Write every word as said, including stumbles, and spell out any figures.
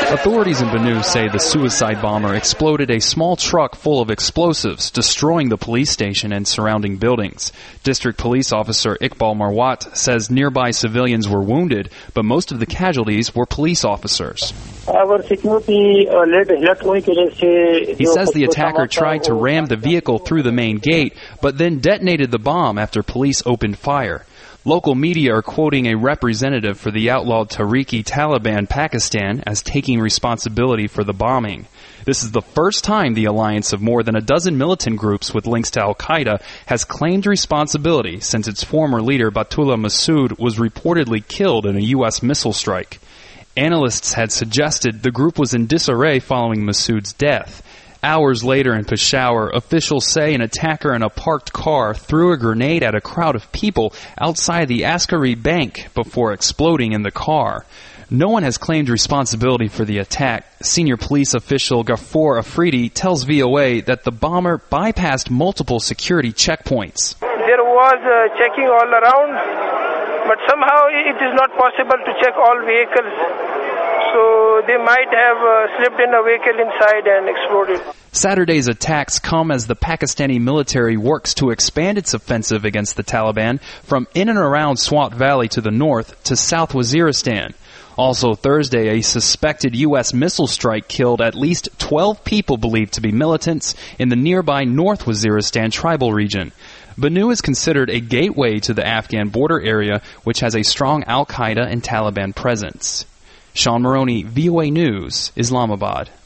Authorities in Bannu say the suicide bomber exploded a small truck full of explosives, destroying the police station and surrounding buildings. District Police Officer Iqbal Marwat says nearby civilians were wounded, but most of the casualties were police officers. He says the attacker tried to ram the vehicle through the main gate, but then detonated the bomb after police opened fire. Local media are quoting a representative for the outlawed Tehreek-e-Taliban Pakistan as taking responsibility for the bombing. This is the first time the alliance of more than a dozen militant groups with links to al-Qaeda has claimed responsibility since its former leader Baitullah Masood was reportedly killed in a U S missile strike. Analysts had suggested the group was in disarray following Masood's death. Hours later in Peshawar, officials say an attacker in a parked car threw a grenade at a crowd of people outside the Askari Bank before exploding in the car. No one has claimed responsibility for the attack. Senior police official Ghafoor Afridi tells V O A that the bomber bypassed multiple security checkpoints. There was uh, checking all around, but somehow it is not possible to check all vehicles. So they might have uh, slipped in a vehicle inside and exploded. Saturday's attacks come as the Pakistani military works to expand its offensive against the Taliban from in and around Swat Valley to the north to South Waziristan. Also Thursday, a suspected U S missile strike killed at least twelve people believed to be militants in the nearby North Waziristan tribal region. Bannu is considered a gateway to the Afghan border area, which has a strong al-Qaeda and Taliban presence. Sean Maroney, V O A News, Islamabad.